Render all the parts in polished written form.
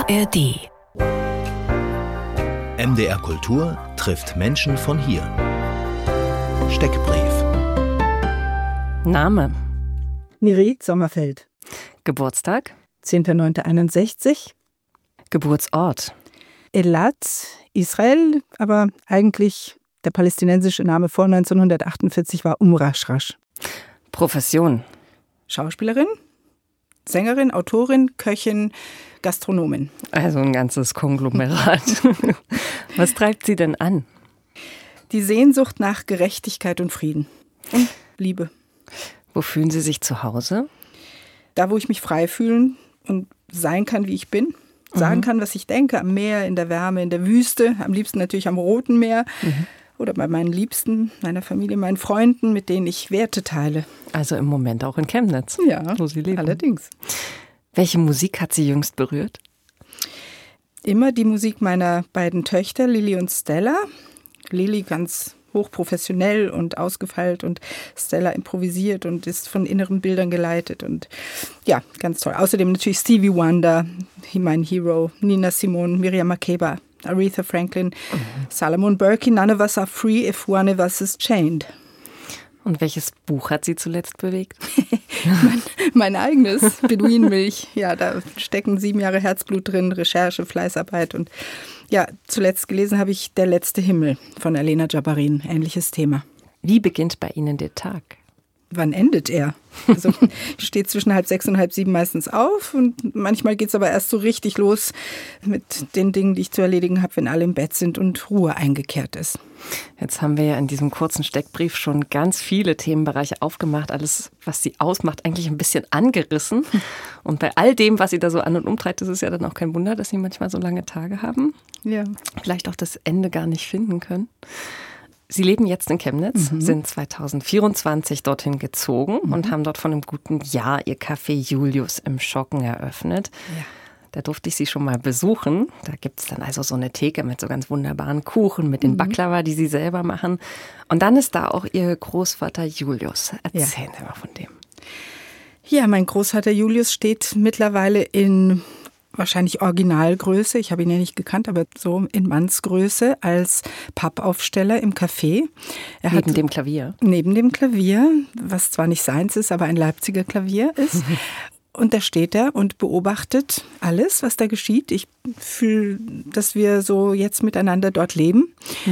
ARD. MDR Kultur trifft Menschen von hier. Steckbrief. Name: Nirit Sommerfeld. Geburtstag: 10.09.61. Geburtsort: Elat, Israel, aber eigentlich der palästinensische Name vor 1948 war Rashrash. Profession: Schauspielerin, Sängerin, Autorin, Köchin, Gastronomin. Also ein ganzes Konglomerat. Was treibt Sie denn an? Die Sehnsucht nach Gerechtigkeit und Frieden und Liebe. Wo fühlen Sie sich zu Hause? Da, wo ich mich frei fühlen und sein kann, wie ich bin. Sagen kann, was ich denke, am Meer, in der Wärme, in der Wüste, am liebsten natürlich am Roten Meer oder bei meinen Liebsten, meiner Familie, meinen Freunden, mit denen ich Werte teile. Also im Moment auch in Chemnitz, Ja, wo Sie leben. Allerdings. Welche Musik hat Sie jüngst berührt? Immer die Musik meiner beiden Töchter, Lili und Stella. Lili ganz hochprofessionell und ausgefeilt und Stella improvisiert und ist von inneren Bildern geleitet und ja, ganz toll. Außerdem natürlich Stevie Wonder, mein Hero, Nina Simone, Miriam Makeba, Aretha Franklin, Solomon Burke, None of us are free if one of us is chained. Und welches Buch hat Sie zuletzt bewegt? Mein eigenes, Beduinenmilch. Ja, da stecken 7 Jahre Herzblut drin, Recherche, Fleißarbeit und ja, zuletzt gelesen habe ich Der letzte Himmel von Elena Jabarin. Ähnliches Thema. Wie beginnt bei Ihnen der Tag? Wann endet er? Also ich stehe zwischen 6:30 und 6:30 meistens auf und manchmal geht es aber erst so richtig los mit den Dingen, die ich zu erledigen habe, wenn alle im Bett sind und Ruhe eingekehrt ist. Jetzt haben wir ja in diesem kurzen Steckbrief schon ganz viele Themenbereiche aufgemacht, alles, was Sie ausmacht, eigentlich ein bisschen angerissen. Und bei all dem, was Sie da so an- und umtreibt, ist es ja dann auch kein Wunder, dass Sie manchmal so lange Tage haben. Ja. Vielleicht auch das Ende gar nicht finden können. Sie leben jetzt in Chemnitz, sind 2024 dorthin gezogen und haben dort vor einem guten Jahr Ihr Café Julius im Schocken eröffnet. Ja. Da durfte ich Sie schon mal besuchen. Da gibt es dann also so eine Theke mit so ganz wunderbaren Kuchen, mit den Baklava, die Sie selber machen. Und dann ist da auch Ihr Großvater Julius. Erzählen Sie mal von dem. Ja, mein Großvater Julius steht mittlerweile in wahrscheinlich Originalgröße, ich habe ihn ja nicht gekannt, aber so in Mannsgröße als Pappaufsteller im Café. Neben dem Klavier? Neben dem Klavier, was zwar nicht seins ist, aber ein Leipziger Klavier ist. Und da steht er und beobachtet alles, was da geschieht. Ich fühle, dass wir so jetzt miteinander dort leben.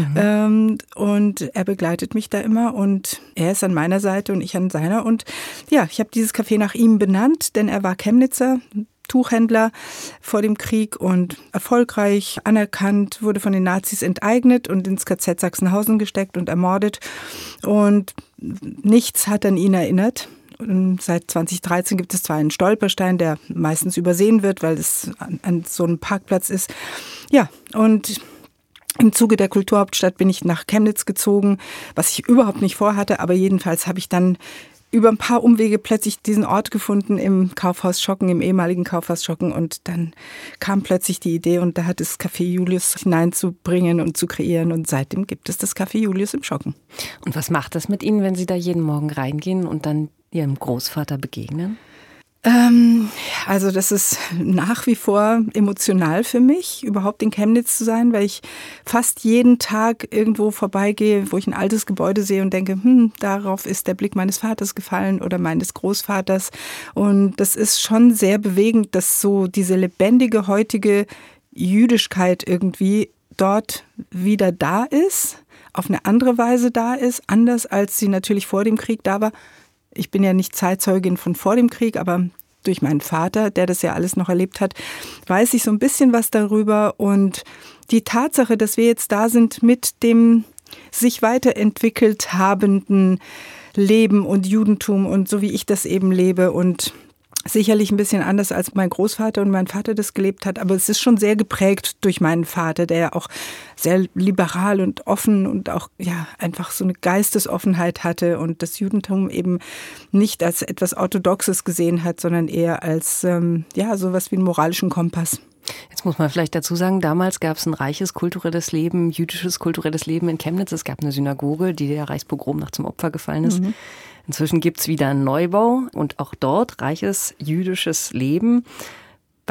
Und er begleitet mich da immer und er ist an meiner Seite und ich an seiner. Und ja, ich habe dieses Café nach ihm benannt, denn er war Chemnitzer, Tuchhändler vor dem Krieg und erfolgreich anerkannt, wurde von den Nazis enteignet und ins KZ Sachsenhausen gesteckt und ermordet. Und nichts hat an ihn erinnert. Und seit 2013 gibt es zwar einen Stolperstein, der meistens übersehen wird, weil es an so einem Parkplatz ist. Ja, und im Zuge der Kulturhauptstadt bin ich nach Chemnitz gezogen, was ich überhaupt nicht vorhatte, aber jedenfalls habe ich dann über ein paar Umwege plötzlich diesen Ort gefunden im Kaufhaus Schocken, im ehemaligen Kaufhaus Schocken. Und dann kam plötzlich die Idee und da hat es Café Julius hineinzubringen und zu kreieren. Und seitdem gibt es das Café Julius im Schocken. Und was macht das mit Ihnen, wenn Sie da jeden Morgen reingehen und dann Ihrem Großvater begegnen? Also das ist nach wie vor emotional für mich, überhaupt in Chemnitz zu sein, weil ich fast jeden Tag irgendwo vorbeigehe, wo ich ein altes Gebäude sehe und denke, darauf ist der Blick meines Vaters gefallen oder meines Großvaters. Und das ist schon sehr bewegend, dass so diese lebendige heutige Jüdischkeit irgendwie dort wieder da ist, auf eine andere Weise da ist, anders als sie natürlich vor dem Krieg da war. Ich bin ja nicht Zeitzeugin von vor dem Krieg, aber durch meinen Vater, der das ja alles noch erlebt hat, weiß ich so ein bisschen was darüber. Und die Tatsache, dass wir jetzt da sind mit dem sich weiterentwickelt habenden Leben und Judentum und so wie ich das eben lebe und sicherlich ein bisschen anders als mein Großvater und mein Vater das gelebt hat, aber es ist schon sehr geprägt durch meinen Vater, der ja auch sehr liberal und offen und auch ja einfach so eine Geistesoffenheit hatte und das Judentum eben nicht als etwas Orthodoxes gesehen hat, sondern eher als sowas wie einen moralischen Kompass. Jetzt muss man vielleicht dazu sagen, damals gab es ein reiches kulturelles Leben, jüdisches kulturelles Leben in Chemnitz. Es gab eine Synagoge, die der Reichspogromnacht zum Opfer gefallen ist. Inzwischen gibt es wieder einen Neubau und auch dort reiches jüdisches Leben.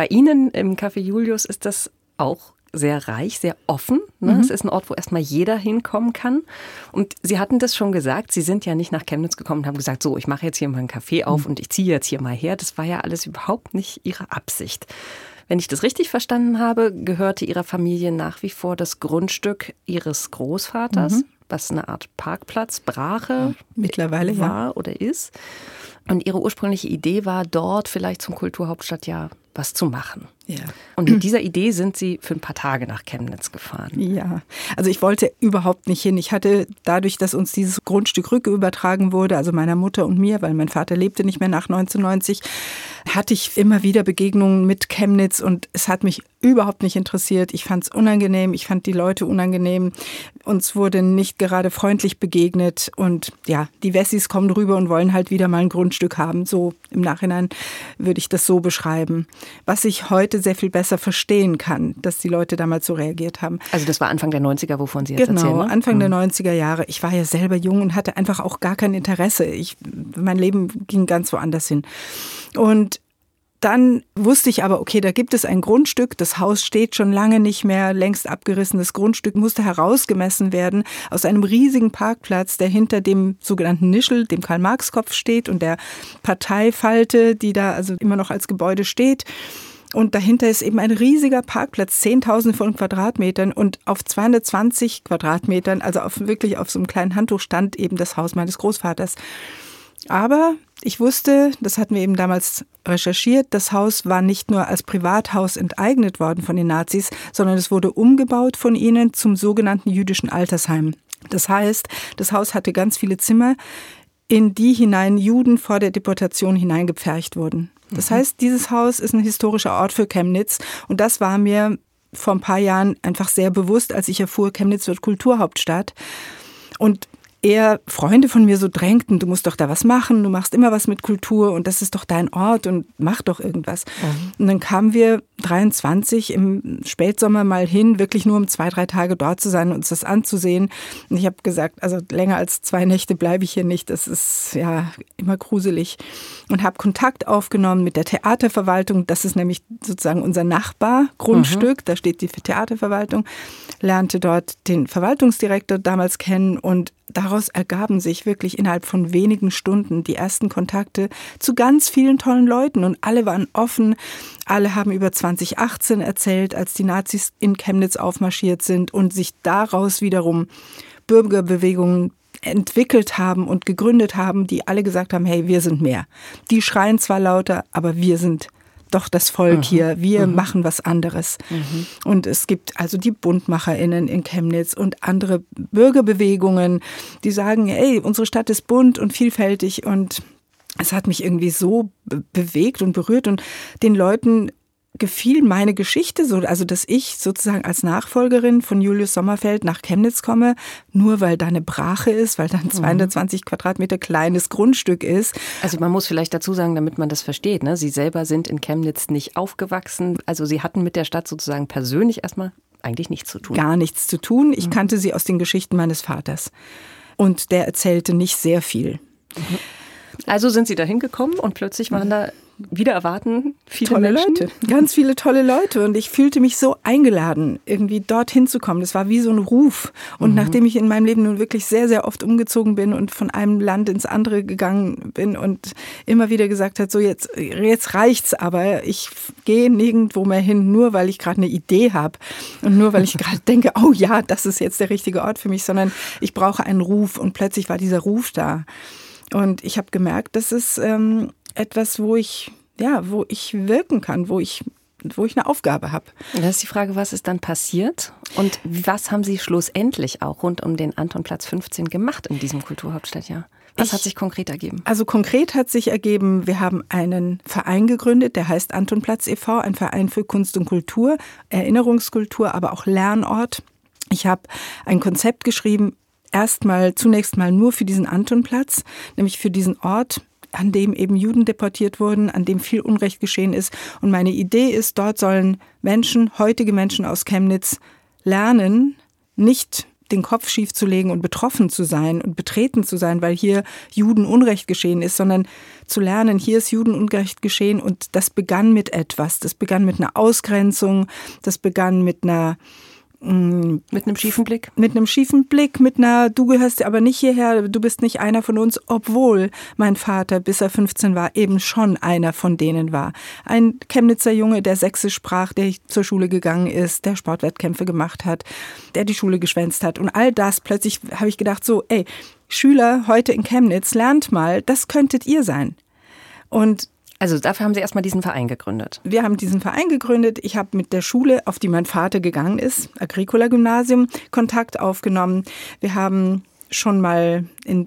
Bei Ihnen im Café Julius ist das auch sehr reich, sehr offen. Ne? Es ist ein Ort, wo erstmal jeder hinkommen kann. Und Sie hatten das schon gesagt, Sie sind ja nicht nach Chemnitz gekommen und haben gesagt, so, ich mache jetzt hier mal einen Café auf und ich ziehe jetzt hier mal her. Das war ja alles überhaupt nicht Ihre Absicht. Wenn ich das richtig verstanden habe, gehörte Ihrer Familie nach wie vor das Grundstück Ihres Großvaters, was eine Art Parkplatz, Brache mittlerweile war oder ist. Und Ihre ursprüngliche Idee war, dort vielleicht zum Kulturhauptstadtjahr was zu machen. Ja. Und mit dieser Idee sind Sie für ein paar Tage nach Chemnitz gefahren. Ja, also ich wollte überhaupt nicht hin. Ich hatte dadurch, dass uns dieses Grundstück rückübertragen wurde, also meiner Mutter und mir, weil mein Vater lebte nicht mehr nach 1990, hatte ich immer wieder Begegnungen mit Chemnitz und es hat mich überhaupt nicht interessiert. Ich fand es unangenehm, ich fand die Leute unangenehm. Uns wurde nicht gerade freundlich begegnet und ja, die Wessis kommen rüber und wollen halt wieder mal ein Grundstück haben. So im Nachhinein würde ich das so beschreiben. Was ich heute sehr viel besser verstehen kann, dass die Leute damals so reagiert haben. Also das war Anfang der 90er, wovon Sie jetzt erzählen, ne? Genau, Anfang der 90er Jahre. Ich war ja selber jung und hatte einfach auch gar kein Interesse. Mein Leben ging ganz woanders hin. Und dann wusste ich aber, okay, da gibt es ein Grundstück, das Haus steht schon lange nicht mehr, längst abgerissen. Das Grundstück musste herausgemessen werden aus einem riesigen Parkplatz, der hinter dem sogenannten Nischel, dem Karl-Marx-Kopf steht und der Parteifalte, die da also immer noch als Gebäude steht. Und dahinter ist eben ein riesiger Parkplatz, 10.000 von Quadratmetern und auf 220 Quadratmetern, also wirklich auf so einem kleinen Handtuch stand eben das Haus meines Großvaters. Aber ich wusste, das hatten wir eben damals recherchiert, das Haus war nicht nur als Privathaus enteignet worden von den Nazis, sondern es wurde umgebaut von ihnen zum sogenannten jüdischen Altersheim. Das heißt, das Haus hatte ganz viele Zimmer, in die hinein Juden vor der Deportation hineingepfercht wurden. Das heißt, dieses Haus ist ein historischer Ort für Chemnitz und das war mir vor ein paar Jahren einfach sehr bewusst, als ich erfuhr, Chemnitz wird Kulturhauptstadt. Und eher Freunde von mir so drängten, du musst doch da was machen, du machst immer was mit Kultur und das ist doch dein Ort und mach doch irgendwas. Und dann kamen wir 23 im Spätsommer mal hin, wirklich nur um 2-3 Tage dort zu sein und uns das anzusehen. Und ich habe gesagt, also länger als 2 Nächte bleibe ich hier nicht, das ist ja immer gruselig. Und habe Kontakt aufgenommen mit der Theaterverwaltung, das ist nämlich sozusagen unser Nachbargrundstück, da steht die Theaterverwaltung, lernte dort den Verwaltungsdirektor damals kennen und daraus ergaben sich wirklich innerhalb von wenigen Stunden die ersten Kontakte zu ganz vielen tollen Leuten und alle waren offen. Alle haben über 2018 erzählt, als die Nazis in Chemnitz aufmarschiert sind und sich daraus wiederum Bürgerbewegungen entwickelt haben und gegründet haben, die alle gesagt haben, hey, wir sind mehr. Die schreien zwar lauter, aber wir sind doch das Volk hier, wir machen was anderes. Und es gibt also die BuntmacherInnen in Chemnitz und andere Bürgerbewegungen, die sagen, ey, unsere Stadt ist bunt und vielfältig und es hat mich irgendwie so bewegt und berührt und den Leuten gefiel meine Geschichte so, also dass ich sozusagen als Nachfolgerin von Julius Sommerfeld nach Chemnitz komme, nur weil da eine Brache ist, weil da ein 220 Quadratmeter kleines Grundstück ist. Also man muss vielleicht dazu sagen, damit man das versteht, ne? Sie selber sind in Chemnitz nicht aufgewachsen, also Sie hatten mit der Stadt sozusagen persönlich erstmal eigentlich nichts zu tun. Gar nichts zu tun. Ich kannte sie aus den Geschichten meines Vaters und der erzählte nicht sehr viel. Also sind Sie da hingekommen und plötzlich waren da wieder erwarten viele tolle Menschen. Leute, ganz viele tolle Leute und ich fühlte mich so eingeladen, irgendwie dorthin zu kommen. Das war wie so ein Ruf und nachdem ich in meinem Leben nun wirklich sehr, sehr oft umgezogen bin und von einem Land ins andere gegangen bin und immer wieder gesagt hat, so jetzt reicht's, aber ich gehe nirgendwo mehr hin, nur weil ich gerade eine Idee habe und nur weil ich gerade denke, oh ja, das ist jetzt der richtige Ort für mich, sondern ich brauche einen Ruf und plötzlich war dieser Ruf da. Und ich habe gemerkt, das ist etwas, wo ich wirken kann, wo ich eine Aufgabe habe. Das ist die Frage, was ist dann passiert und was haben Sie schlussendlich auch rund um den Antonplatz 15 gemacht in diesem Kulturhauptstadtjahr? Was hat sich konkret ergeben? Also konkret hat sich ergeben, wir haben einen Verein gegründet, der heißt Antonplatz e.V., ein Verein für Kunst und Kultur, Erinnerungskultur, aber auch Lernort. Ich habe ein Konzept geschrieben, zunächst mal nur für diesen Antonplatz, nämlich für diesen Ort, an dem eben Juden deportiert wurden, an dem viel Unrecht geschehen ist. Und meine Idee ist, dort sollen heutige Menschen aus Chemnitz lernen, nicht den Kopf schief zu legen und betroffen zu sein und betreten zu sein, weil hier Judenunrecht geschehen ist, sondern zu lernen, hier ist Judenunrecht geschehen und das begann mit etwas. Das begann mit einer Ausgrenzung, das begann mit einem schiefen Blick? Mit einem schiefen Blick, du gehörst aber nicht hierher, du bist nicht einer von uns, obwohl mein Vater, bis er 15 war, eben schon einer von denen war. Ein Chemnitzer Junge, der Sächsisch sprach, der zur Schule gegangen ist, der Sportwettkämpfe gemacht hat, der die Schule geschwänzt hat. Und all das, plötzlich habe ich gedacht so, Schüler heute in Chemnitz, lernt mal, das könntet ihr sein. Und also dafür haben Sie erstmal diesen Verein gegründet? Wir haben diesen Verein gegründet. Ich habe mit der Schule, auf die mein Vater gegangen ist, Agricola-Gymnasium, Kontakt aufgenommen. Wir haben schon mal in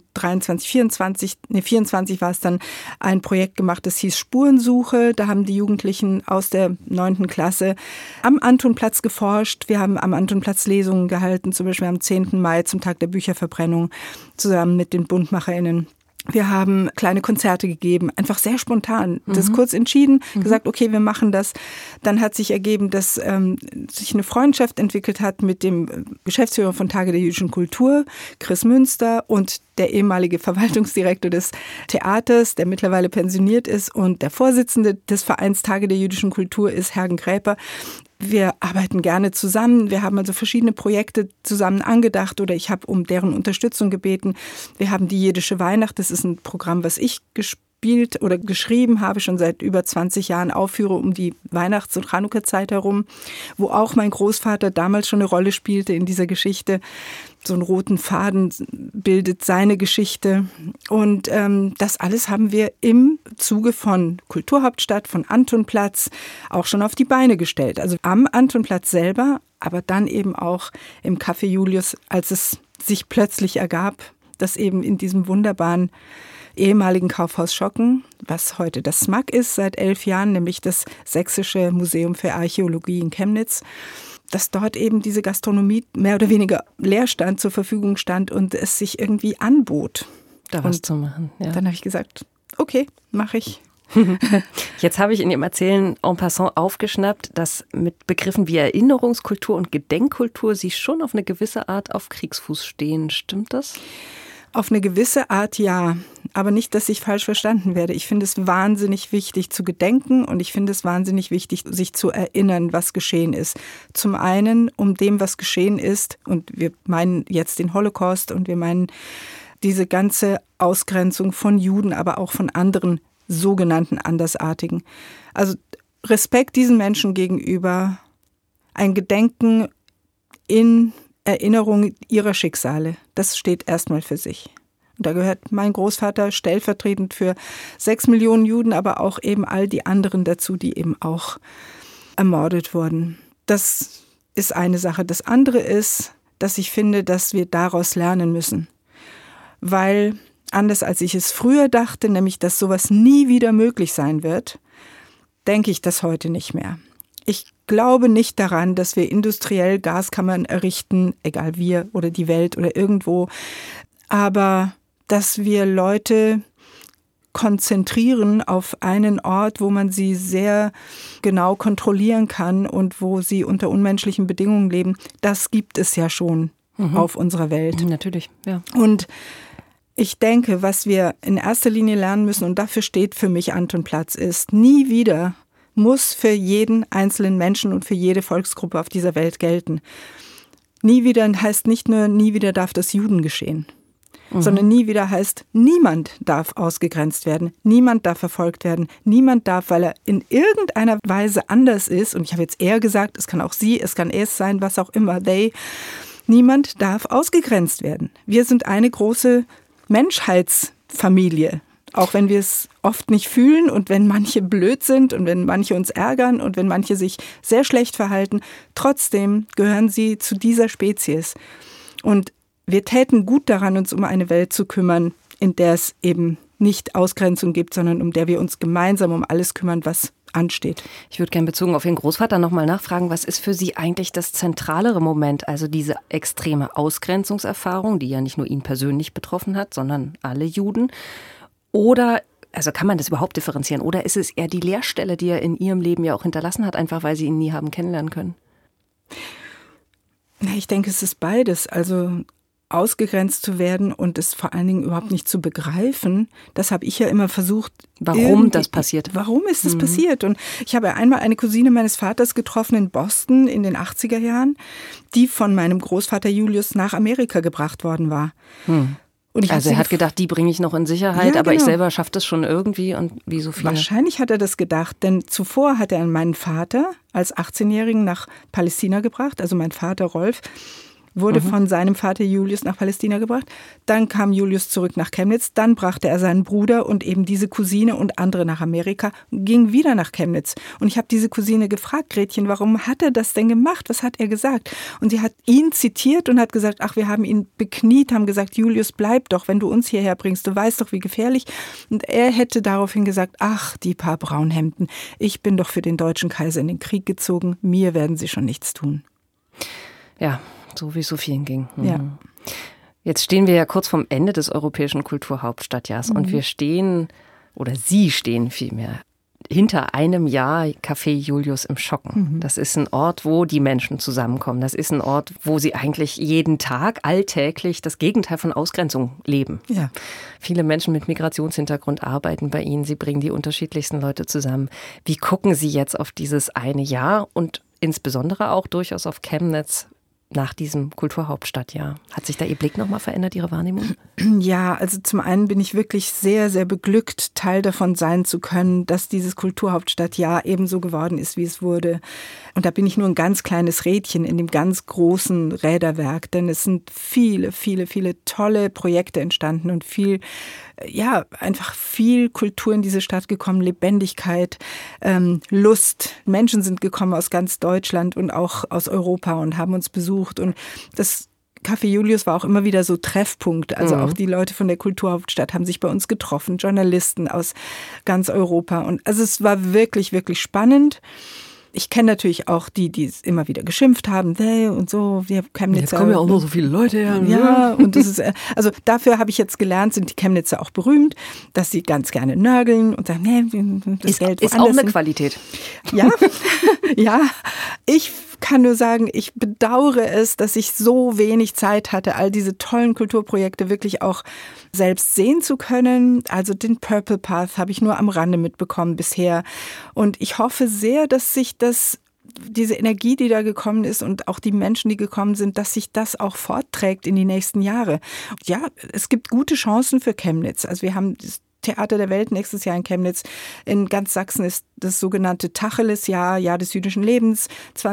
24 war es dann, ein Projekt gemacht, das hieß Spurensuche. Da haben die Jugendlichen aus der 9. Klasse am Antonplatz geforscht. Wir haben am Antonplatz Lesungen gehalten, zum Beispiel am 10. Mai zum Tag der Bücherverbrennung, zusammen mit den BuntmacherInnen. Wir haben kleine Konzerte gegeben, einfach sehr spontan. Das kurz entschieden, gesagt, okay, wir machen das. Dann hat sich ergeben, dass sich eine Freundschaft entwickelt hat mit dem Geschäftsführer von Tage der jüdischen Kultur, Chris Münster, und der ehemalige Verwaltungsdirektor des Theaters, der mittlerweile pensioniert ist, und der Vorsitzende des Vereins Tage der jüdischen Kultur ist Hergen Gräper. Wir arbeiten gerne zusammen. Wir haben also verschiedene Projekte zusammen angedacht oder ich habe um deren Unterstützung gebeten. Wir haben die Jiddische Weihnacht. Das ist ein Programm, was ich gespielt oder geschrieben habe, schon seit über 20 Jahren aufführe um die Weihnachts- und Chanukka-Zeit herum, wo auch mein Großvater damals schon eine Rolle spielte in dieser Geschichte. So einen roten Faden bildet seine Geschichte. Und das alles haben wir im Zuge von Kulturhauptstadt, von Antonplatz auch schon auf die Beine gestellt. Also am Antonplatz selber, aber dann eben auch im Café Julius, als es sich plötzlich ergab, dass eben in diesem wunderbaren ehemaligen Kaufhaus Schocken, was heute das SMAK ist, seit 11 Jahren, nämlich das Sächsische Museum für Archäologie in Chemnitz, dass dort eben diese Gastronomie mehr oder weniger leer stand, zur Verfügung stand und es sich irgendwie anbot. Da was zu machen. Ja. Dann habe ich gesagt, okay, mache ich. Jetzt habe ich in Ihrem Erzählen en passant aufgeschnappt, dass mit Begriffen wie Erinnerungskultur und Gedenkkultur Sie schon auf eine gewisse Art auf Kriegsfuß stehen. Stimmt das? Auf eine gewisse Art ja, aber nicht, dass ich falsch verstanden werde. Ich finde es wahnsinnig wichtig zu gedenken und ich finde es wahnsinnig wichtig, sich zu erinnern, was geschehen ist. Zum einen um dem, was geschehen ist, und wir meinen jetzt den Holocaust und wir meinen diese ganze Ausgrenzung von Juden, aber auch von anderen sogenannten Andersartigen. Also Respekt diesen Menschen gegenüber, ein Gedenken in Erinnerung ihrer Schicksale, das steht erstmal für sich. Und da gehört mein Großvater stellvertretend für 6 Millionen Juden, aber auch eben all die anderen dazu, die eben auch ermordet wurden. Das ist eine Sache. Das andere ist, dass ich finde, dass wir daraus lernen müssen. Weil, anders als ich es früher dachte, nämlich, dass sowas nie wieder möglich sein wird, denke ich das heute nicht mehr. Ich glaube nicht daran, dass wir industriell Gaskammern errichten, egal wir oder die Welt oder irgendwo, aber dass wir Leute konzentrieren auf einen Ort, wo man sie sehr genau kontrollieren kann und wo sie unter unmenschlichen Bedingungen leben, das gibt es ja schon auf unserer Welt. Natürlich, ja. Und ich denke, was wir in erster Linie lernen müssen, und dafür steht für mich Antonplatz, ist, nie wieder muss für jeden einzelnen Menschen und für jede Volksgruppe auf dieser Welt gelten. Nie wieder heißt nicht nur, nie wieder darf das Juden geschehen, sondern nie wieder heißt, niemand darf ausgegrenzt werden, niemand darf verfolgt werden, niemand darf, weil er in irgendeiner Weise anders ist, und ich habe jetzt eher gesagt, es kann auch sie, es kann es sein, was auch immer, niemand darf ausgegrenzt werden. Wir sind eine große Menschheitsfamilie. Auch wenn wir es oft nicht fühlen und wenn manche blöd sind und wenn manche uns ärgern und wenn manche sich sehr schlecht verhalten, trotzdem gehören sie zu dieser Spezies. Und wir täten gut daran, uns um eine Welt zu kümmern, in der es eben nicht Ausgrenzung gibt, sondern um der wir uns gemeinsam um alles kümmern, was ansteht. Ich würde gerne bezogen auf Ihren Großvater nochmal nachfragen, was ist für Sie eigentlich das zentralere Moment, also diese extreme Ausgrenzungserfahrung, die ja nicht nur ihn persönlich betroffen hat, sondern alle Juden? Oder, also kann man das überhaupt differenzieren? Oder ist es eher die Leerstelle, die er in Ihrem Leben ja auch hinterlassen hat, einfach weil Sie ihn nie haben kennenlernen können? Ich denke, es ist beides. Also ausgegrenzt zu werden und es vor allen Dingen überhaupt nicht zu begreifen, das habe ich ja immer versucht. Warum das passiert. Warum ist das passiert? Und ich habe einmal eine Cousine meines Vaters getroffen in Boston in den 80er Jahren, die von meinem Großvater Julius nach Amerika gebracht worden war. Und also er hat gedacht, die bringe ich noch in Sicherheit, ja, aber genau. Ich selber schaffe das schon irgendwie und wie so viele. Wahrscheinlich hat er das gedacht, denn zuvor hat er meinen Vater als 18-Jährigen nach Palästina gebracht, also mein Vater Rolf wurde von seinem Vater Julius nach Palästina gebracht. Dann kam Julius zurück nach Chemnitz. Dann brachte er seinen Bruder und eben diese Cousine und andere nach Amerika und ging wieder nach Chemnitz. Und ich habe diese Cousine gefragt, Gretchen, warum hat er das denn gemacht? Was hat er gesagt? Und sie hat ihn zitiert und hat gesagt, ach, wir haben ihn bekniet, haben gesagt, Julius, bleib doch, wenn du uns hierher bringst. Du weißt doch, wie gefährlich. Und er hätte daraufhin gesagt, ach, die paar Braunhemden. Ich bin doch für den deutschen Kaiser in den Krieg gezogen. Mir werden sie schon nichts tun. Ja, so wie es so vielen ging. Ja. Jetzt stehen wir ja kurz vorm Ende des Europäischen Kulturhauptstadtjahrs und wir stehen, oder Sie stehen vielmehr, hinter einem Jahr Café Julius im Schocken. Das ist ein Ort, wo die Menschen zusammenkommen. Das ist ein Ort, wo sie eigentlich jeden Tag alltäglich das Gegenteil von Ausgrenzung leben. Ja. Viele Menschen mit Migrationshintergrund arbeiten bei Ihnen. Sie bringen die unterschiedlichsten Leute zusammen. Wie gucken Sie jetzt auf dieses eine Jahr und insbesondere auch durchaus auf Chemnitz nach diesem Kulturhauptstadtjahr? Hat sich da Ihr Blick nochmal verändert, Ihre Wahrnehmung? Ja, also zum einen bin ich wirklich sehr, sehr beglückt, Teil davon sein zu können, dass dieses Kulturhauptstadtjahr ebenso geworden ist, wie es wurde. Und da bin ich nur ein ganz kleines Rädchen in dem ganz großen Räderwerk, denn es sind viele, viele, viele tolle Projekte entstanden und einfach viel Kultur in diese Stadt gekommen, Lebendigkeit, Lust. Menschen sind gekommen aus ganz Deutschland und auch aus Europa und haben uns besucht. Und das Café Julius war auch immer wieder so Treffpunkt. Also auch die Leute von der Kulturhauptstadt haben sich bei uns getroffen, Journalisten aus ganz Europa. Und also es war wirklich, wirklich spannend. Ich kenne natürlich auch die es immer wieder geschimpft haben, und so, wir Chemnitzer. Jetzt kommen ja auch noch so viele Leute her. Ja, und das ist, also dafür habe ich jetzt gelernt, sind die Chemnitzer auch berühmt, dass sie ganz gerne nörgeln und sagen, das Geld ist auch eine Qualität. Ja, ja. Ich kann nur sagen, ich bedauere es, dass ich so wenig Zeit hatte, all diese tollen Kulturprojekte wirklich auch selbst sehen zu können. Also den Purple Path habe ich nur am Rande mitbekommen bisher. Und ich hoffe sehr, dass sich diese Energie, die da gekommen ist und auch die Menschen, die gekommen sind, dass sich das auch fortträgt in die nächsten Jahre. Ja, es gibt gute Chancen für Chemnitz. Also wir haben das Theater der Welt nächstes Jahr in Chemnitz. In ganz Sachsen ist das sogenannte Tacheles-Jahr, Jahr des jüdischen Lebens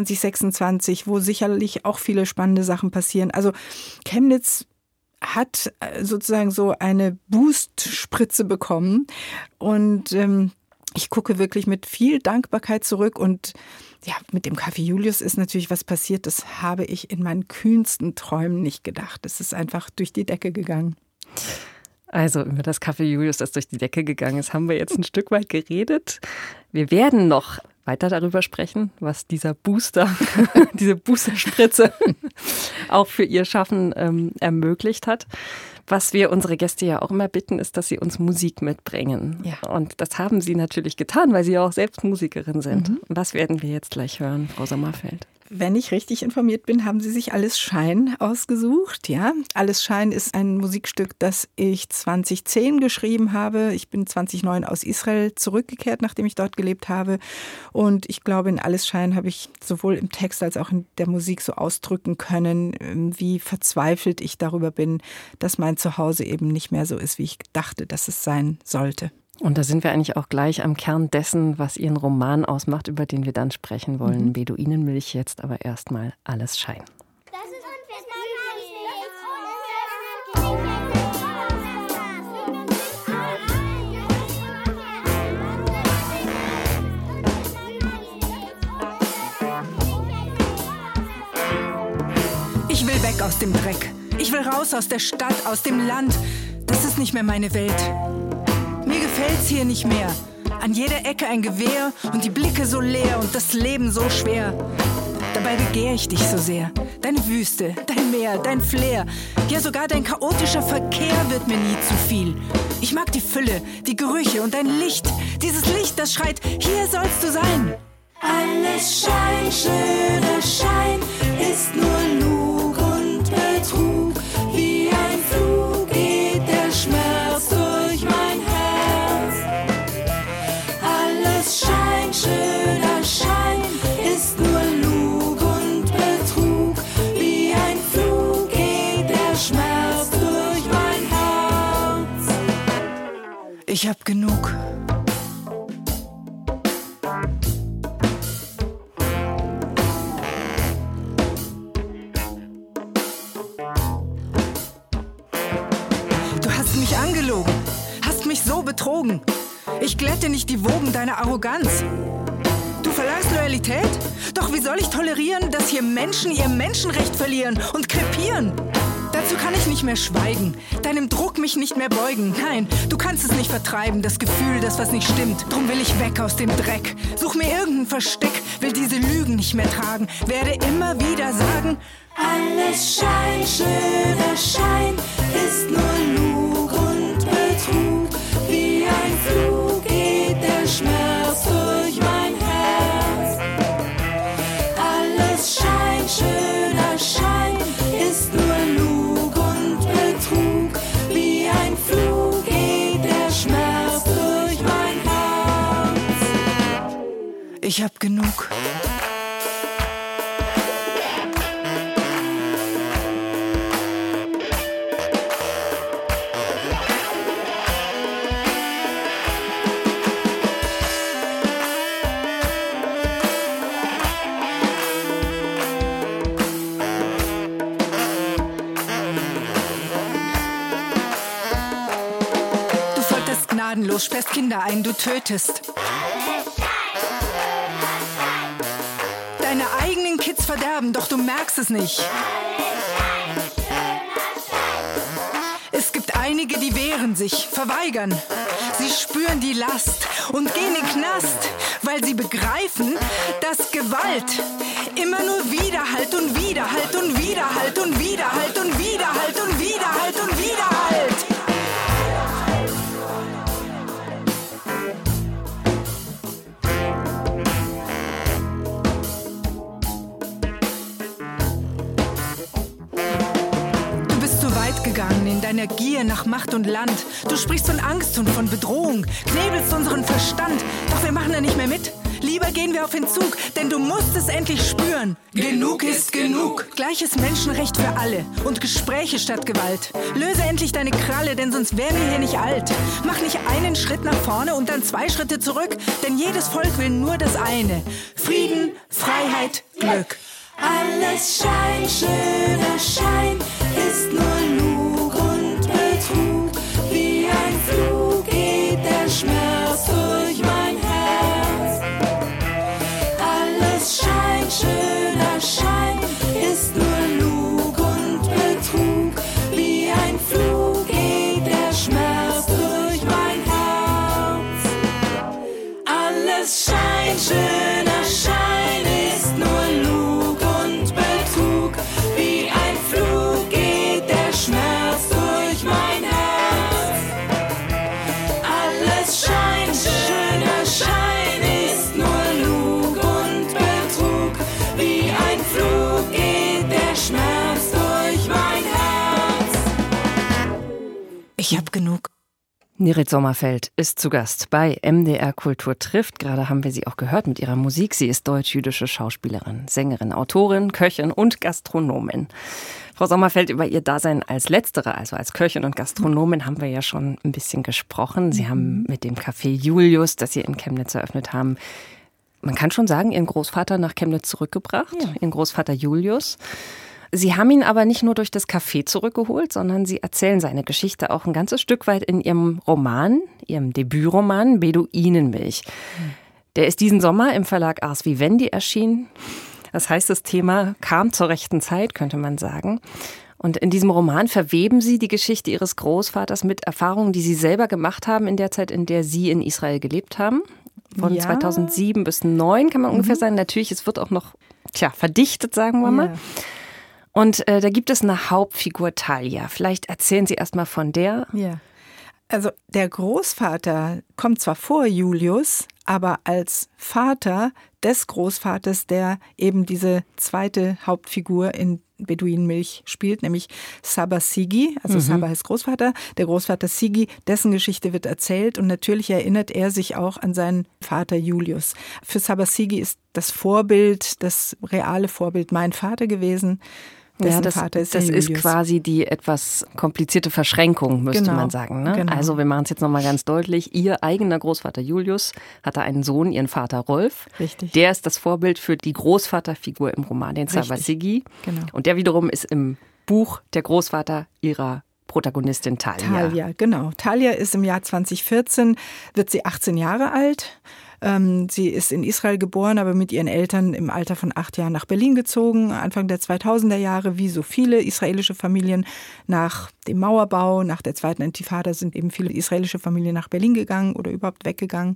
2026, wo sicherlich auch viele spannende Sachen passieren. Also Chemnitz hat sozusagen so eine Boost-Spritze bekommen und ich gucke wirklich mit viel Dankbarkeit zurück und ja, mit dem Café Julius ist natürlich was passiert, das habe ich in meinen kühnsten Träumen nicht gedacht. Es ist einfach durch die Decke gegangen. Also über das Café Julius, das durch die Decke gegangen ist, haben wir jetzt ein Stück weit geredet. Wir werden noch weiter darüber sprechen, was dieser Booster, diese Boosterspritze auch für ihr Schaffen ermöglicht hat. Was wir unsere Gäste ja auch immer bitten, ist, dass sie uns Musik mitbringen. Ja. Und das haben sie natürlich getan, weil sie ja auch selbst Musikerin sind. Was werden wir jetzt gleich hören, Frau Sommerfeld? Wenn ich richtig informiert bin, haben Sie sich Alles Schein ausgesucht. Ja, Alles Schein ist ein Musikstück, das ich 2010 geschrieben habe. Ich bin 2009 aus Israel zurückgekehrt, nachdem ich dort gelebt habe. Und ich glaube, in Alles Schein habe ich sowohl im Text als auch in der Musik so ausdrücken können, wie verzweifelt ich darüber bin, dass mein Zuhause eben nicht mehr so ist, wie ich dachte, dass es sein sollte. Und da sind wir eigentlich auch gleich am Kern dessen, was Ihren Roman ausmacht, über den wir dann sprechen wollen. Beduinenmilch jetzt, aber erstmal Alles Schein. Das ist Ich will weg aus dem Dreck. Ich will raus aus der Stadt, aus dem Land. Das ist nicht mehr meine Welt. Mir gefällt's hier nicht mehr. An jeder Ecke ein Gewehr und die Blicke so leer und das Leben so schwer. Dabei begehre ich dich so sehr. Deine Wüste, dein Meer, dein Flair. Ja, sogar dein chaotischer Verkehr wird mir nie zu viel. Ich mag die Fülle, die Gerüche und dein Licht. Dieses Licht, das schreit, hier sollst du sein. alles Schein, schöner Schein, ist nur Lug. Ich hab genug. Du hast mich angelogen, hast mich so betrogen. Ich glätte nicht die Wogen deiner Arroganz. Du verlangst Loyalität? Doch wie soll ich tolerieren, dass hier Menschen ihr Menschenrecht verlieren und krepieren? Dazu kann ich nicht mehr schweigen, deinem Druck mich nicht mehr beugen. Nein, du kannst es nicht vertreiben, das Gefühl, das was nicht stimmt. Drum will ich weg aus dem Dreck, such mir irgendein Versteck, will diese Lügen nicht mehr tragen, werde immer wieder sagen: Alles Schein, schöner Schein, ist nur Lug und Betrug. Wie ein Flug geht der Schmerz durch mein Herz. Alles Schein, schöner Schein, ist nur Lug und Betrug. Wie ein Flug geht der Schmerz durch mein Herz. Ich hab genug. Gnadenlos sperrst Kinder ein, du tötest. Deine eigenen Kids verderben, doch du merkst es nicht. Es gibt einige, die wehren sich, verweigern. Sie spüren die Last und gehen in den Knast, weil sie begreifen, dass Gewalt immer nur Widerhalt und Widerhalt und Widerhalt und Widerhalt und Widerhalt und Widerhalt und Widerhalt. Gegangen in deiner Gier nach Macht und Land. Du sprichst von Angst und von Bedrohung, knebelst unseren Verstand, doch wir machen da nicht mehr mit. Lieber gehen wir auf Entzug, denn du musst es endlich spüren. Genug ist genug. Gleiches Menschenrecht für alle und Gespräche statt Gewalt. Löse endlich deine Kralle, denn sonst wären wir hier nicht alt. Mach nicht einen Schritt nach vorne und dann 2 Schritte zurück, denn jedes Volk will nur das eine: Frieden, Freiheit, Glück. Alles Schein, schöner Schein, ist nur Lug und Betrug. Wie ein Flug geht der Schmerz durch mein Herz. Alles Schein, schöner Schein, ist nur Lug und Betrug. Wie ein Flug geht der Schmerz durch mein Herz. Alles Schein, schöner Schein, ist nur Lug und Betrug. Wie ein Flug geht der Schmerz durch mein Herz. Alles Schein, schöner Schein, ist nur Lug und Betrug. Wie ein Flug geht der Schmerz durch mein Herz. Ich hab genug. Nirit Sommerfeld ist zu Gast bei MDR Kultur trifft. Gerade haben wir sie auch gehört mit ihrer Musik. Sie ist deutsch-jüdische Schauspielerin, Sängerin, Autorin, Köchin und Gastronomin. Frau Sommerfeld, über ihr Dasein als Letztere, also als Köchin und Gastronomin, haben wir ja schon ein bisschen gesprochen. Sie haben mit dem Café Julius, das Sie in Chemnitz eröffnet haben, man kann schon sagen, Ihren Großvater nach Chemnitz zurückgebracht, ja. Ihren Großvater Julius. Sie haben ihn aber nicht nur durch das Café zurückgeholt, sondern Sie erzählen seine Geschichte auch ein ganzes Stück weit in Ihrem Roman, Ihrem Debütroman Beduinenmilch. Der ist diesen Sommer im Verlag Ars Vivendi erschienen. Das heißt, das Thema kam zur rechten Zeit, könnte man sagen. Und in diesem Roman verweben Sie die Geschichte Ihres Großvaters mit Erfahrungen, die Sie selber gemacht haben in der Zeit, in der Sie in Israel gelebt haben. Von 2007 bis 2009 kann man ungefähr sagen. Natürlich, es wird auch noch verdichtet, sagen wir mal. Ja. Und da gibt es eine Hauptfigur, Talia. Vielleicht erzählen Sie erst mal von der. Ja, also der Großvater kommt zwar vor Julius, aber als Vater des Großvaters, der eben diese zweite Hauptfigur in Beduinenmilch spielt, nämlich Saba Sigi. Also Saba heißt Großvater, der Großvater Sigi, dessen Geschichte wird erzählt und natürlich erinnert er sich auch an seinen Vater Julius. Für Saba Sigi ist das Vorbild, das reale Vorbild mein Vater gewesen. Dessen Vater ist das Julius. ist quasi die etwas komplizierte Verschränkung, müsste man sagen. Ne? Genau. Also wir machen es jetzt nochmal ganz deutlich. Ihr eigener Großvater Julius hatte einen Sohn, ihren Vater Rolf. Richtig. Der ist das Vorbild für die Großvaterfigur im Roman, den Savasigi. Genau. Und der wiederum ist im Buch der Großvater ihrer Protagonistin Thalia. Thalia, genau. Thalia ist im Jahr 2014, wird sie 18 Jahre alt. Sie ist in Israel geboren, aber mit ihren Eltern im Alter von 8 Jahren nach Berlin gezogen. Anfang der 2000er Jahre, wie so viele israelische Familien nach dem Mauerbau, nach der zweiten Intifada sind eben viele israelische Familien nach Berlin gegangen oder überhaupt weggegangen.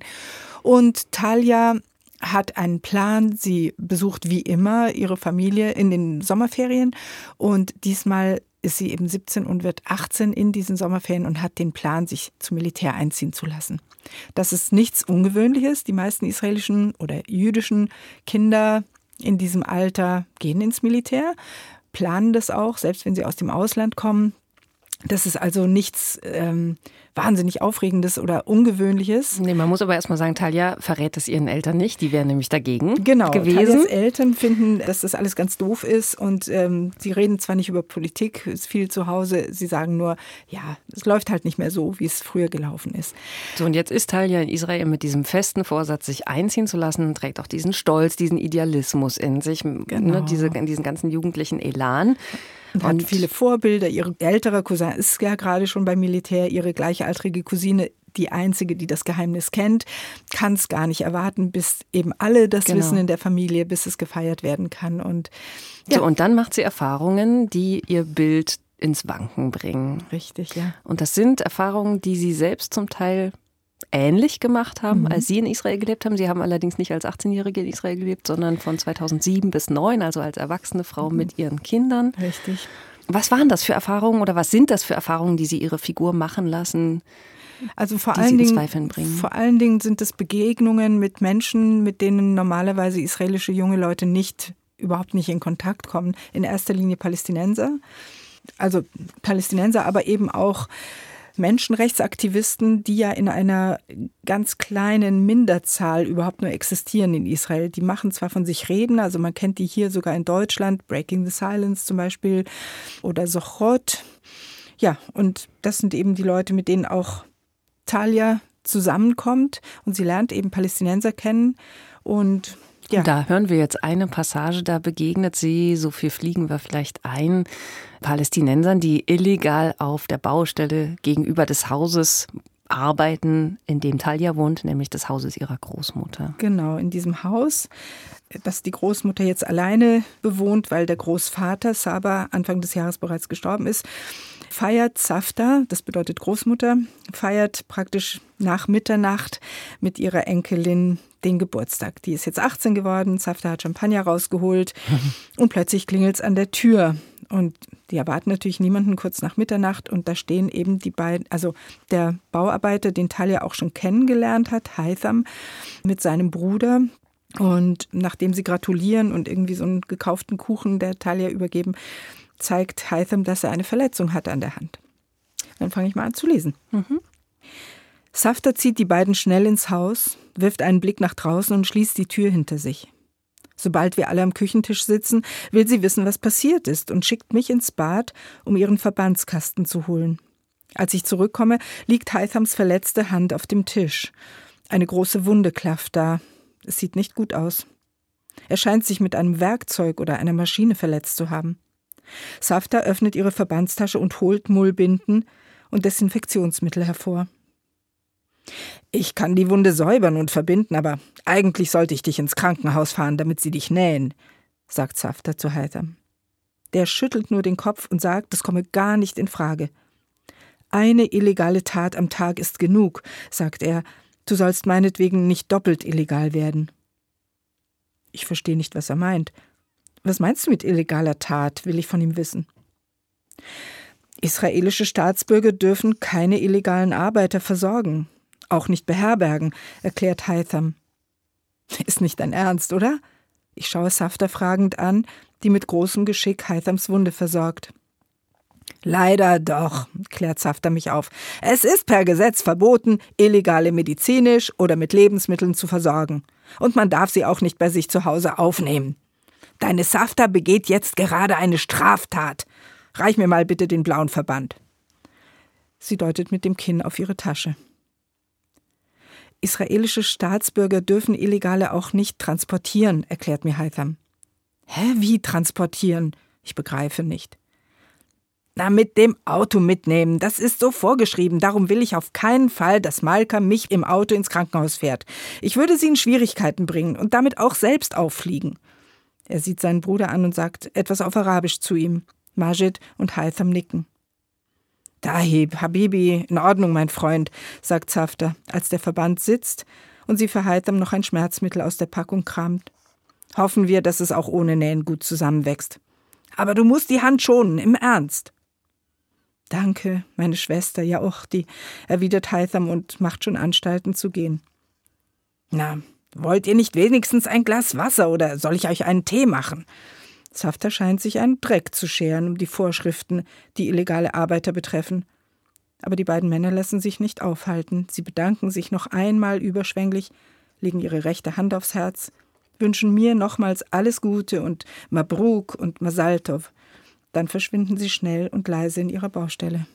Und Thalia hat einen Plan. Sie besucht wie immer ihre Familie in den Sommerferien und diesmal ist sie eben 17 und wird 18 in diesen Sommerferien und hat den Plan, sich zum Militär einziehen zu lassen. Das ist nichts Ungewöhnliches. Die meisten israelischen oder jüdischen Kinder in diesem Alter gehen ins Militär, planen das auch, selbst wenn sie aus dem Ausland kommen. Das ist also nichts wahnsinnig Aufregendes oder Ungewöhnliches. Nee, man muss aber erstmal sagen, Thalia verrät es ihren Eltern nicht. Die wären nämlich dagegen gewesen. Thalias Eltern finden, dass das alles ganz doof ist und sie reden zwar nicht über Politik, ist viel zu Hause, sie sagen nur, ja, es läuft halt nicht mehr so, wie es früher gelaufen ist. So, und jetzt ist Thalia in Israel mit diesem festen Vorsatz, sich einziehen zu lassen, trägt auch diesen Stolz, diesen Idealismus in sich, genau. Diesen ganzen jugendlichen Elan. Und hat viele Vorbilder. Ihr älterer Cousin ist ja gerade schon beim Militär, ihre gleichaltrige Cousine, die einzige, die das Geheimnis kennt, kann es gar nicht erwarten, bis eben alle das wissen in der Familie, bis es gefeiert werden kann. Und, ja. So, und dann macht sie Erfahrungen, die ihr Bild ins Wanken bringen. Richtig, ja. Und das sind Erfahrungen, die sie selbst zum Teil ähnlich gemacht haben, als sie in Israel gelebt haben. Sie haben allerdings nicht als 18-Jährige in Israel gelebt, sondern von 2007 bis 2009, also als erwachsene Frau mit ihren Kindern. Richtig. Was waren das für Erfahrungen oder was sind das für Erfahrungen, die sie ihre Figur machen lassen? Also vor allen Dingen sind es Begegnungen mit Menschen, mit denen normalerweise israelische junge Leute überhaupt nicht in Kontakt kommen. In erster Linie Palästinenser, aber eben auch Menschenrechtsaktivisten, die ja in einer ganz kleinen Minderzahl überhaupt nur existieren in Israel. Die machen zwar von sich reden, also man kennt die hier sogar in Deutschland, Breaking the Silence zum Beispiel oder Sochot. Ja, und das sind eben die Leute, mit denen auch Thalia zusammenkommt und sie lernt eben Palästinenser kennen und ja. Da hören wir jetzt eine Passage, da begegnet sie, so viel fliegen wir vielleicht ein, Palästinensern, die illegal auf der Baustelle gegenüber des Hauses arbeiten, in dem Thalia wohnt, nämlich des Hauses ihrer Großmutter. Genau, in diesem Haus, das die Großmutter jetzt alleine bewohnt, weil der Großvater Saba Anfang des Jahres bereits gestorben ist, feiert Savta, das bedeutet Großmutter, feiert praktisch nach Mitternacht mit ihrer Enkelin den Geburtstag. Die ist jetzt 18 geworden, Savta hat Champagner rausgeholt und plötzlich klingelt es an der Tür. Und die erwarten natürlich niemanden kurz nach Mitternacht und da stehen eben die beiden, also der Bauarbeiter, den Thalia auch schon kennengelernt hat, Haitham, mit seinem Bruder. Und nachdem sie gratulieren und irgendwie so einen gekauften Kuchen der Thalia übergeben, zeigt Haitham, dass er eine Verletzung hat an der Hand. Dann fange ich mal an zu lesen. Savta zieht die beiden schnell ins Haus, wirft einen Blick nach draußen und schließt die Tür hinter sich. Sobald wir alle am Küchentisch sitzen, will sie wissen, was passiert ist und schickt mich ins Bad, um ihren Verbandskasten zu holen. Als ich zurückkomme, liegt Haithams verletzte Hand auf dem Tisch. Eine große Wunde klafft da. Es sieht nicht gut aus. Er scheint sich mit einem Werkzeug oder einer Maschine verletzt zu haben. Savta öffnet ihre Verbandstasche und holt Mullbinden und Desinfektionsmittel hervor. Ich kann die Wunde säubern und verbinden, aber eigentlich sollte ich dich ins Krankenhaus fahren, damit sie dich nähen, sagt Savta zu Haitham. Der schüttelt nur den Kopf und sagt, das komme gar nicht in Frage. Eine illegale Tat am Tag ist genug, sagt er. Du sollst meinetwegen nicht doppelt illegal werden. Ich verstehe nicht, was er meint. Was meinst du mit illegaler Tat, will ich von ihm wissen. Israelische Staatsbürger dürfen keine illegalen Arbeiter versorgen, auch nicht beherbergen, erklärt Haitham. Ist nicht dein Ernst, oder? Ich schaue Savta fragend an, die mit großem Geschick Haithams Wunde versorgt. Leider doch, klärt Savta mich auf. Es ist per Gesetz verboten, Illegale medizinisch oder mit Lebensmitteln zu versorgen. Und man darf sie auch nicht bei sich zu Hause aufnehmen. Deine Savta begeht jetzt gerade eine Straftat. Reich mir mal bitte den blauen Verband. Sie deutet mit dem Kinn auf ihre Tasche. Israelische Staatsbürger dürfen Illegale auch nicht transportieren, erklärt mir Haitham. Hä, wie transportieren? Ich begreife nicht. Na, mit dem Auto mitnehmen, das ist so vorgeschrieben. Darum will ich auf keinen Fall, dass Malka mich im Auto ins Krankenhaus fährt. Ich würde sie in Schwierigkeiten bringen und damit auch selbst auffliegen. Er sieht seinen Bruder an und sagt etwas auf Arabisch zu ihm. Majid und Haitham nicken. Dahib, Habibi, in Ordnung, mein Freund, sagt Savta, als der Verband sitzt und sie für Haitham noch ein Schmerzmittel aus der Packung kramt. Hoffen wir, dass es auch ohne Nähen gut zusammenwächst. Aber du musst die Hand schonen, im Ernst. Danke, meine Schwester, ja auch die, erwidert Haitham und macht schon Anstalten zu gehen. Na, wollt ihr nicht wenigstens ein Glas Wasser oder soll ich euch einen Tee machen? Savta scheint sich einen Dreck zu scheren um die Vorschriften, die illegale Arbeiter betreffen. Aber die beiden Männer lassen sich nicht aufhalten. Sie bedanken sich noch einmal überschwänglich, legen ihre rechte Hand aufs Herz, wünschen mir nochmals alles Gute und Mabruk und Masal Tov. Dann verschwinden sie schnell und leise in ihrer Baustelle.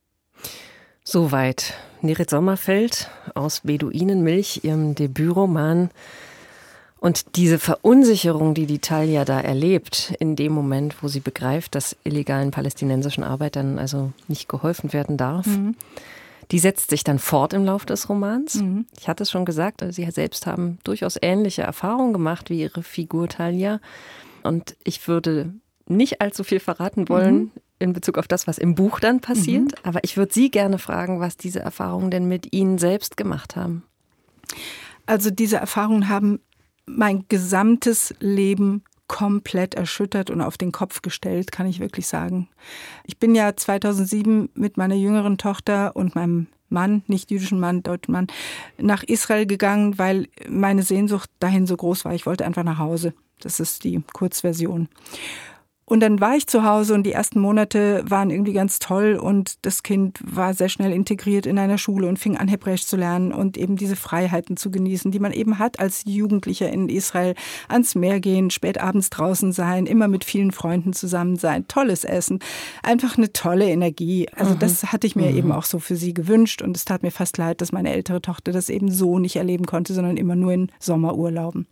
Soweit Nirit Sommerfeld aus Beduinenmilch, ihrem Debütroman. Und diese Verunsicherung, die Talia da erlebt, in dem Moment, wo sie begreift, dass illegalen palästinensischen Arbeitern also nicht geholfen werden darf, die setzt sich dann fort im Lauf des Romans. Ich hatte es schon gesagt, sie selbst haben durchaus ähnliche Erfahrungen gemacht wie ihre Figur Talia. Und ich würde nicht allzu viel verraten wollen in Bezug auf das, was im Buch dann passiert. Aber ich würde Sie gerne fragen, was diese Erfahrungen denn mit Ihnen selbst gemacht haben. Also diese Erfahrungen haben mein gesamtes Leben komplett erschüttert und auf den Kopf gestellt, kann ich wirklich sagen. Ich bin ja 2007 mit meiner jüngeren Tochter und meinem Mann, nicht jüdischen Mann, deutschen Mann, nach Israel gegangen, weil meine Sehnsucht dahin so groß war. Ich wollte einfach nach Hause. Das ist die Kurzversion. Und dann war ich zu Hause und die ersten Monate waren irgendwie ganz toll und das Kind war sehr schnell integriert in einer Schule und fing an, Hebräisch zu lernen und eben diese Freiheiten zu genießen, die man eben hat als Jugendlicher in Israel. Ans Meer gehen, spät abends draußen sein, immer mit vielen Freunden zusammen sein, tolles Essen, einfach eine tolle Energie. Also das hatte ich mir eben auch so für sie gewünscht und es tat mir fast leid, dass meine ältere Tochter das eben so nicht erleben konnte, sondern immer nur in Sommerurlauben.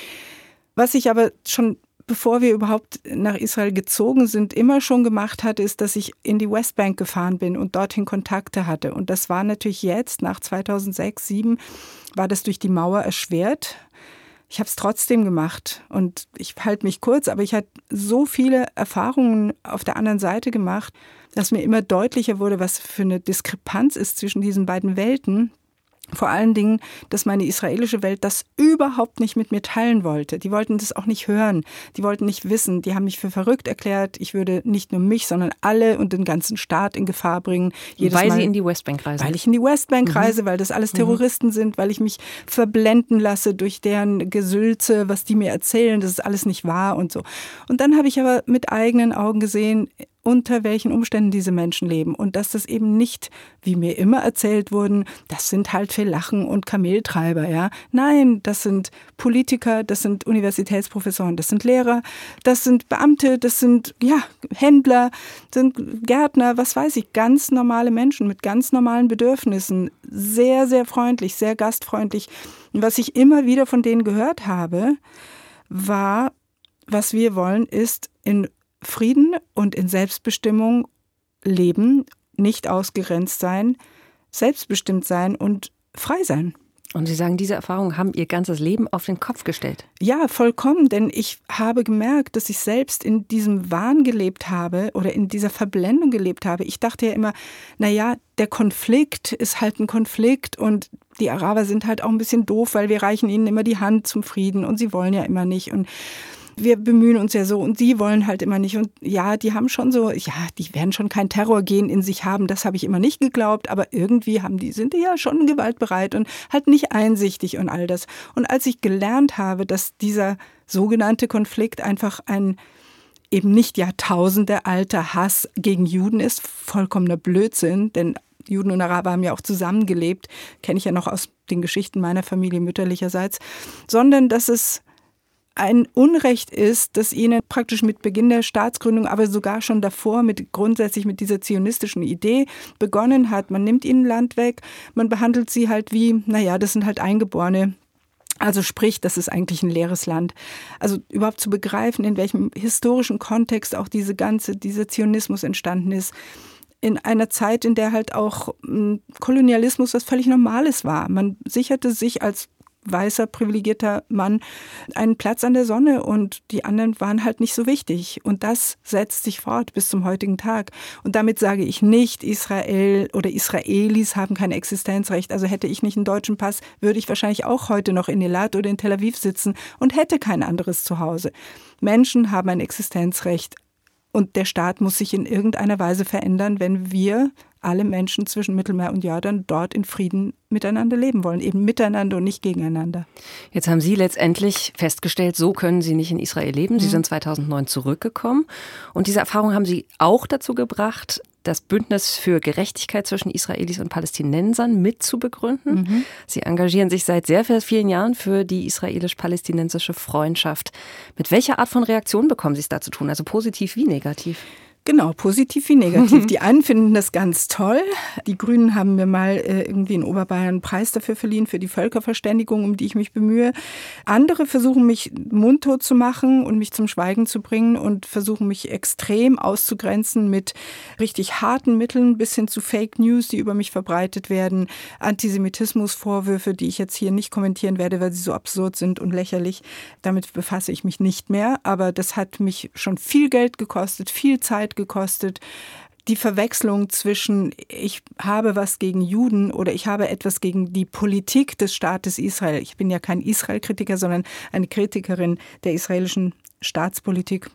Was ich aber schon bevor wir überhaupt nach Israel gezogen sind, immer schon gemacht hatte, ist, dass ich in die Westbank gefahren bin und dorthin Kontakte hatte. Und das war natürlich jetzt, nach 2006, 2007, war das durch die Mauer erschwert. Ich habe es trotzdem gemacht und ich halte mich kurz, aber ich hatte so viele Erfahrungen auf der anderen Seite gemacht, dass mir immer deutlicher wurde, was für eine Diskrepanz ist zwischen diesen beiden Welten. Vor allen Dingen, dass meine israelische Welt das überhaupt nicht mit mir teilen wollte. Die wollten das auch nicht hören. Die wollten nicht wissen. Die haben mich für verrückt erklärt. Ich würde nicht nur mich, sondern alle und den ganzen Staat in Gefahr bringen. Weil Sie in die Westbank reisen? Weil ich in die Westbank reise, weil das alles Terroristen sind, weil ich mich verblenden lasse durch deren Gesülze, was die mir erzählen. Das ist alles nicht wahr und so. Und dann habe ich aber mit eigenen Augen gesehen, unter welchen Umständen diese Menschen leben und dass das eben nicht, wie mir immer erzählt wurden, das sind halt Felachen und Kameltreiber, ja. Nein, das sind Politiker, das sind Universitätsprofessoren, das sind Lehrer, das sind Beamte, das sind, ja, Händler, sind Gärtner, was weiß ich, ganz normale Menschen mit ganz normalen Bedürfnissen, sehr, sehr freundlich, sehr gastfreundlich. Und was ich immer wieder von denen gehört habe, war, was wir wollen, ist in Frieden und in Selbstbestimmung leben, nicht ausgegrenzt sein, selbstbestimmt sein und frei sein. Und Sie sagen, diese Erfahrungen haben Ihr ganzes Leben auf den Kopf gestellt. Ja, vollkommen, denn ich habe gemerkt, dass ich selbst in diesem Wahn gelebt habe oder in dieser Verblendung gelebt habe. Ich dachte ja immer, naja, der Konflikt ist halt ein Konflikt und die Araber sind halt auch ein bisschen doof, weil wir reichen ihnen immer die Hand zum Frieden und sie wollen ja immer nicht und wir bemühen uns ja so und sie wollen halt immer nicht. Und ja, die haben schon so, ja, die werden schon kein Terrorgen in sich haben, das habe ich immer nicht geglaubt, aber irgendwie sind die ja schon gewaltbereit und halt nicht einsichtig und all das. Und als ich gelernt habe, dass dieser sogenannte Konflikt einfach ein eben nicht jahrtausendealter Hass gegen Juden ist, vollkommener Blödsinn, denn Juden und Araber haben ja auch zusammengelebt, kenne ich ja noch aus den Geschichten meiner Familie mütterlicherseits, sondern dass es ein Unrecht ist, das ihnen praktisch mit Beginn der Staatsgründung, aber sogar schon davor grundsätzlich mit dieser zionistischen Idee begonnen hat. Man nimmt ihnen Land weg, man behandelt sie halt wie, das sind halt Eingeborene. Also sprich, das ist eigentlich ein leeres Land. Also überhaupt zu begreifen, in welchem historischen Kontext auch dieser Zionismus entstanden ist. In einer Zeit, in der halt auch Kolonialismus was völlig Normales war. Man sicherte sich als weißer, privilegierter Mann einen Platz an der Sonne und die anderen waren halt nicht so wichtig. Und das setzt sich fort bis zum heutigen Tag. Und damit sage ich nicht, Israel oder Israelis haben kein Existenzrecht. Also hätte ich nicht einen deutschen Pass, würde ich wahrscheinlich auch heute noch in Eilat oder in Tel Aviv sitzen und hätte kein anderes Zuhause. Menschen haben ein Existenzrecht und der Staat muss sich in irgendeiner Weise verändern, wenn wir alle Menschen zwischen Mittelmeer und Jordan dort in Frieden miteinander leben wollen, eben miteinander und nicht gegeneinander. Jetzt haben Sie letztendlich festgestellt, so können Sie nicht in Israel leben. Sie sind 2009 zurückgekommen und diese Erfahrung haben Sie auch dazu gebracht, das Bündnis für Gerechtigkeit zwischen Israelis und Palästinensern mit zu begründen. Sie engagieren sich seit sehr vielen Jahren für die israelisch-palästinensische Freundschaft. Mit welcher Art von Reaktion bekommen Sie es da zu tun? Also positiv wie negativ? Genau, positiv wie negativ. Die einen finden das ganz toll. Die Grünen haben mir mal irgendwie in Oberbayern einen Preis dafür verliehen, für die Völkerverständigung, um die ich mich bemühe. Andere versuchen mich mundtot zu machen und mich zum Schweigen zu bringen und versuchen mich extrem auszugrenzen mit richtig harten Mitteln bis hin zu Fake News, die über mich verbreitet werden, Antisemitismusvorwürfe, die ich jetzt hier nicht kommentieren werde, weil sie so absurd sind und lächerlich. Damit befasse ich mich nicht mehr, aber das hat mich schon viel Geld gekostet, viel Zeit gekostet. Die Verwechslung zwischen ich habe was gegen Juden oder ich habe etwas gegen die Politik des Staates Israel. Ich bin ja kein Israel-Kritiker, sondern eine Kritikerin der israelischen Staatspolitik.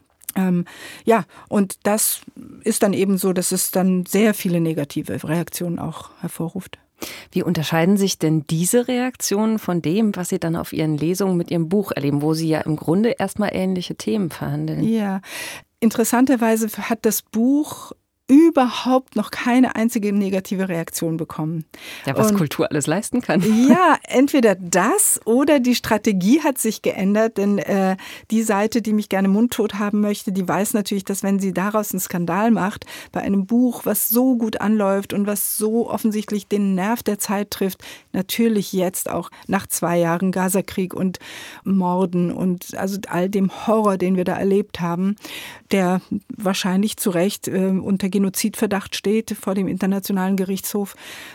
Und das ist dann eben so, dass es dann sehr viele negative Reaktionen auch hervorruft. Wie unterscheiden sich denn diese Reaktionen von dem, was Sie dann auf Ihren Lesungen mit Ihrem Buch erleben, wo Sie ja im Grunde erstmal ähnliche Themen verhandeln? Ja, interessanterweise hat das Buch überhaupt noch keine einzige negative Reaktion bekommen. Ja, was Kultur alles leisten kann. Ja, entweder das oder die Strategie hat sich geändert, denn die Seite, die mich gerne mundtot haben möchte, die weiß natürlich, dass wenn sie daraus einen Skandal macht, bei einem Buch, was so gut anläuft und was so offensichtlich den Nerv der Zeit trifft, natürlich jetzt auch nach 2 Jahren Gazakrieg und Morden und also all dem Horror, den wir da erlebt haben, der wahrscheinlich zu Recht unter Genozidverdacht steht vor dem Internationalen Gerichtshof.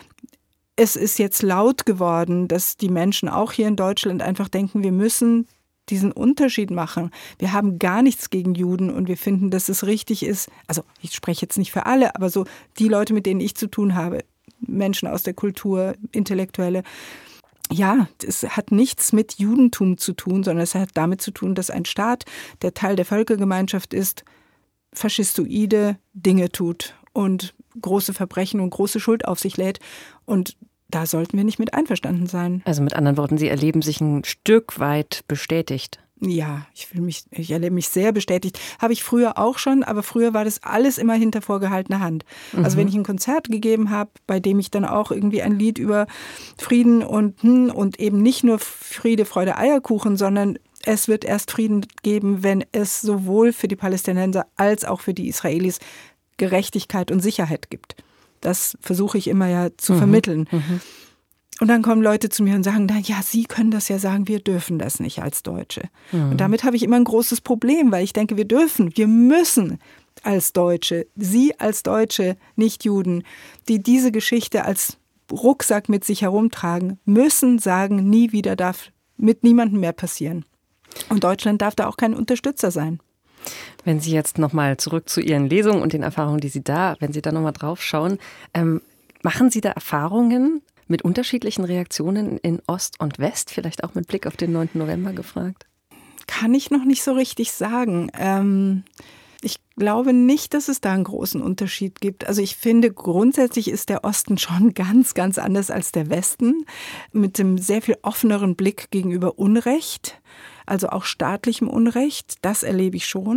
Es ist jetzt laut geworden, dass die Menschen auch hier in Deutschland einfach denken, wir müssen diesen Unterschied machen. Wir haben gar nichts gegen Juden und wir finden, dass es richtig ist. Also ich spreche jetzt nicht für alle, aber so die Leute, mit denen ich zu tun habe, Menschen aus der Kultur, Intellektuelle, ja, es hat nichts mit Judentum zu tun, sondern es hat damit zu tun, dass ein Staat, der Teil der Völkergemeinschaft ist, faschistoide Dinge tut und große Verbrechen und große Schuld auf sich lädt. Und da sollten wir nicht mit einverstanden sein. Also mit anderen Worten, Sie erleben sich ein Stück weit bestätigt. Ja, ich erlebe mich sehr bestätigt. Habe ich früher auch schon, aber früher war das alles immer hinter vorgehaltener Hand. Also wenn ich ein Konzert gegeben habe, bei dem ich dann auch irgendwie ein Lied über Frieden und eben nicht nur Friede, Freude, Eierkuchen, sondern es wird erst Frieden geben, wenn es sowohl für die Palästinenser als auch für die Israelis Gerechtigkeit und Sicherheit gibt. Das versuche ich immer ja zu vermitteln. Und dann kommen Leute zu mir und sagen, ja, Sie können das ja sagen, wir dürfen das nicht als Deutsche. Und damit habe ich immer ein großes Problem, weil ich denke, wir müssen als Deutsche, Sie als Deutsche, nicht Juden, die diese Geschichte als Rucksack mit sich herumtragen, müssen sagen, nie wieder darf mit niemandem mehr passieren. Und Deutschland darf da auch kein Unterstützer sein. Wenn Sie jetzt nochmal zurück zu Ihren Lesungen und den Erfahrungen, wenn Sie da nochmal drauf schauen, machen Sie da Erfahrungen mit unterschiedlichen Reaktionen in Ost und West, vielleicht auch mit Blick auf den 9. November gefragt? Kann ich noch nicht so richtig sagen. Ich glaube nicht, dass es da einen großen Unterschied gibt. Also ich finde, grundsätzlich ist der Osten schon ganz, ganz anders als der Westen, mit einem sehr viel offeneren Blick gegenüber Unrecht, also auch staatlichem Unrecht. Das erlebe ich schon.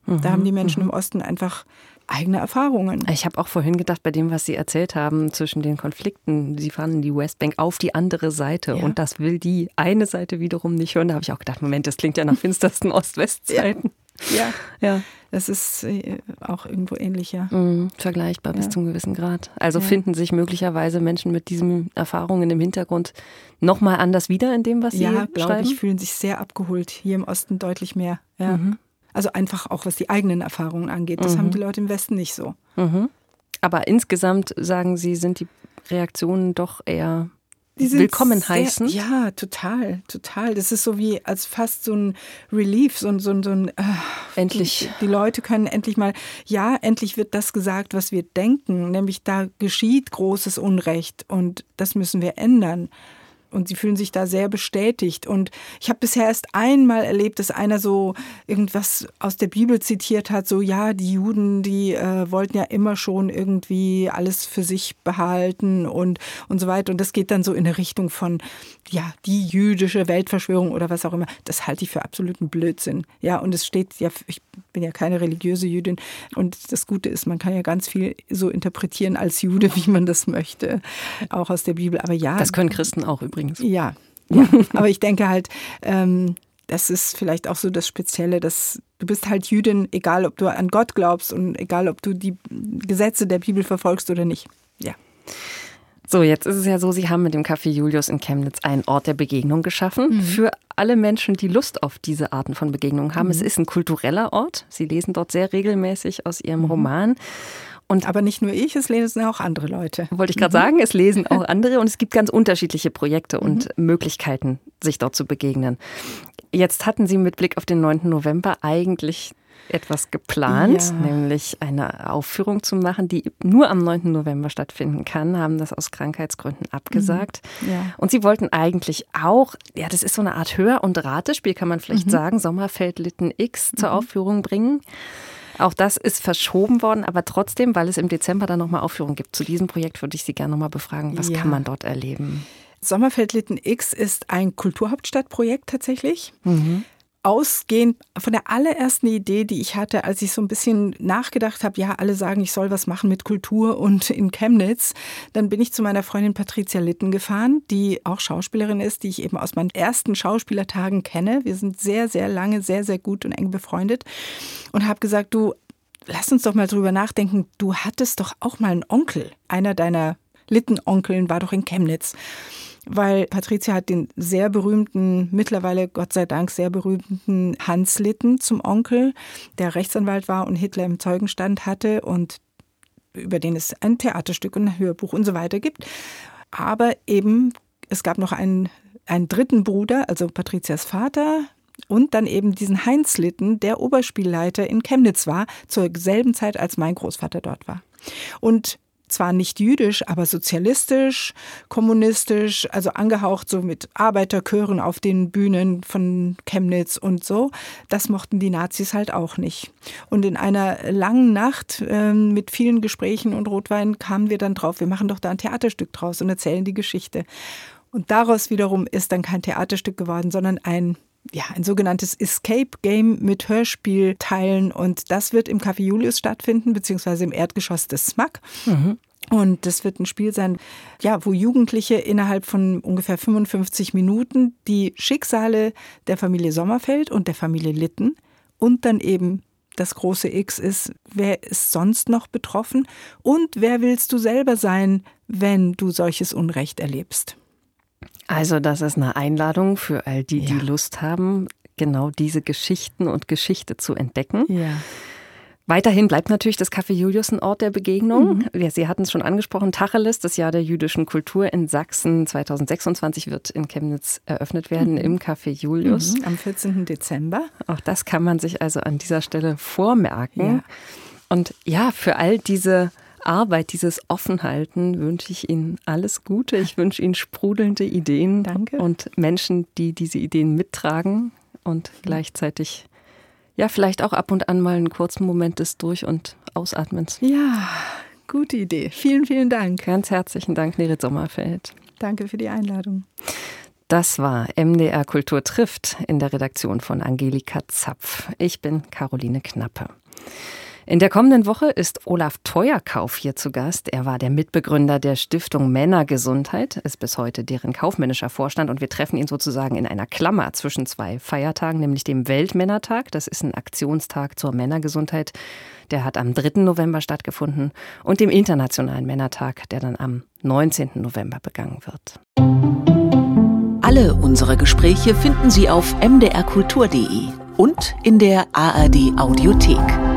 Da haben die Menschen im Osten einfach eigene Erfahrungen. Ich habe auch vorhin gedacht, bei dem, was Sie erzählt haben, zwischen den Konflikten, Sie fahren in die Westbank auf die andere Seite und das will die eine Seite wiederum nicht hören. Da habe ich auch gedacht, Moment, das klingt ja nach finstersten Ost-West-Zeiten. Ja. Das ist auch irgendwo ähnlich, ja. Vergleichbar bis zum gewissen Grad. Also finden sich möglicherweise Menschen mit diesen Erfahrungen im Hintergrund nochmal anders wieder in dem, was sie schreiben? Ja, glaube ich, fühlen sich sehr abgeholt. Hier im Osten deutlich mehr, ja. Also einfach auch, was die eigenen Erfahrungen angeht. Das haben die Leute im Westen nicht so. Aber insgesamt, sagen Sie, sind die Reaktionen doch eher willkommen heißen? Ja, total. Das ist so wie als fast so ein Relief, so ein endlich. Die Leute können endlich mal, endlich wird das gesagt, was wir denken. Nämlich da geschieht großes Unrecht und das müssen wir ändern. Und sie fühlen sich da sehr bestätigt. Und ich habe bisher erst einmal erlebt, dass einer so irgendwas aus der Bibel zitiert hat, so die Juden, die wollten ja immer schon irgendwie alles für sich behalten und so weiter. Und das geht dann so in eine Richtung von, die jüdische Weltverschwörung oder was auch immer. Das halte ich für absoluten Blödsinn. Ja, und es steht ich bin ja keine religiöse Jüdin. Und das Gute ist, man kann ja ganz viel so interpretieren als Jude, wie man das möchte. Auch aus der Bibel. Aber das können Christen auch übrigens. Ja. Aber ich denke halt, das ist vielleicht auch so das Spezielle, dass du bist halt Jüdin, egal ob du an Gott glaubst und egal ob du die Gesetze der Bibel verfolgst oder nicht. Ja. So, jetzt ist es ja so, Sie haben mit dem Café Julius in Chemnitz einen Ort der Begegnung geschaffen. Für alle Menschen, die Lust auf diese Arten von Begegnungen haben. Es ist ein kultureller Ort. Sie lesen dort sehr regelmäßig aus Ihrem Roman. Aber nicht nur ich, es lesen auch andere Leute. Wollte ich gerade sagen, es lesen auch andere und es gibt ganz unterschiedliche Projekte und Möglichkeiten, sich dort zu begegnen. Jetzt hatten Sie mit Blick auf den 9. November eigentlich etwas geplant, nämlich eine Aufführung zu machen, die nur am 9. November stattfinden kann, haben das aus Krankheitsgründen abgesagt. Und Sie wollten eigentlich auch, das ist so eine Art Hör- und Ratespiel, kann man vielleicht sagen, Sommerfeld-Litten X zur Aufführung bringen. Auch das ist verschoben worden, aber trotzdem, weil es im Dezember dann nochmal Aufführungen gibt. Zu diesem Projekt würde ich Sie gerne nochmal befragen. Was kann man dort erleben? Sommerfeld-Litten X ist ein Kulturhauptstadtprojekt tatsächlich. Ausgehend von der allerersten Idee, die ich hatte, als ich so ein bisschen nachgedacht habe, alle sagen, ich soll was machen mit Kultur und in Chemnitz, dann bin ich zu meiner Freundin Patricia Litten gefahren, die auch Schauspielerin ist, die ich eben aus meinen ersten Schauspielertagen kenne. Wir sind sehr, sehr lange, sehr, sehr gut und eng befreundet und habe gesagt, du, lass uns doch mal drüber nachdenken, du hattest doch auch mal einen Onkel. Einer deiner Litten-Onkeln war doch in Chemnitz. Weil Patricia hat den sehr berühmten, mittlerweile Gott sei Dank sehr berühmten Hans Litten zum Onkel, der Rechtsanwalt war und Hitler im Zeugenstand hatte und über den es ein Theaterstück und ein Hörbuch und so weiter gibt. Aber eben, es gab noch einen dritten Bruder, also Patricias Vater, und dann eben diesen Heinz Litten, der Oberspielleiter in Chemnitz war, zur selben Zeit, als mein Großvater dort war. Und zwar nicht jüdisch, aber sozialistisch, kommunistisch, also angehaucht so mit Arbeiterchören auf den Bühnen von Chemnitz und so. Das mochten die Nazis halt auch nicht. Und in einer langen Nacht mit vielen Gesprächen und Rotwein kamen wir dann drauf, wir machen doch da ein Theaterstück draus und erzählen die Geschichte. Und daraus wiederum ist dann kein Theaterstück geworden, sondern ein sogenanntes Escape-Game mit Hörspielteilen. Und das wird im Café Julius stattfinden, beziehungsweise im Erdgeschoss des SMAK. Und das wird ein Spiel sein, wo Jugendliche innerhalb von ungefähr 55 Minuten die Schicksale der Familie Sommerfeld und der Familie Litten und dann eben das große X ist, wer ist sonst noch betroffen und wer willst du selber sein, wenn du solches Unrecht erlebst? Also das ist eine Einladung für all die, die Lust haben, genau diese Geschichten und Geschichte zu entdecken. Weiterhin bleibt natürlich das Café Julius ein Ort der Begegnung. Sie hatten es schon angesprochen, Tacheles, das Jahr der jüdischen Kultur in Sachsen 2026 wird in Chemnitz eröffnet werden im Café Julius. Am 14. Dezember. Auch das kann man sich also an dieser Stelle vormerken. Und für all diese Arbeit, dieses Offenhalten wünsche ich Ihnen alles Gute. Ich wünsche Ihnen sprudelnde Ideen. Danke. Und Menschen, die diese Ideen mittragen und gleichzeitig vielleicht auch ab und an mal einen kurzen Moment des Durch- und Ausatmens. Ja, gute Idee. Vielen, vielen Dank. Ganz herzlichen Dank, Nerit Sommerfeld. Danke für die Einladung. Das war MDR Kultur trifft in der Redaktion von Angelika Zapf. Ich bin Caroline Knappe. In der kommenden Woche ist Olaf Teuerkauf hier zu Gast. Er war der Mitbegründer der Stiftung Männergesundheit, ist bis heute deren kaufmännischer Vorstand und wir treffen ihn sozusagen in einer Klammer zwischen zwei Feiertagen, nämlich dem Weltmännertag, das ist ein Aktionstag zur Männergesundheit, der hat am 3. November stattgefunden, und dem Internationalen Männertag, der dann am 19. November begangen wird. Alle unsere Gespräche finden Sie auf mdrkultur.de und in der ARD Audiothek.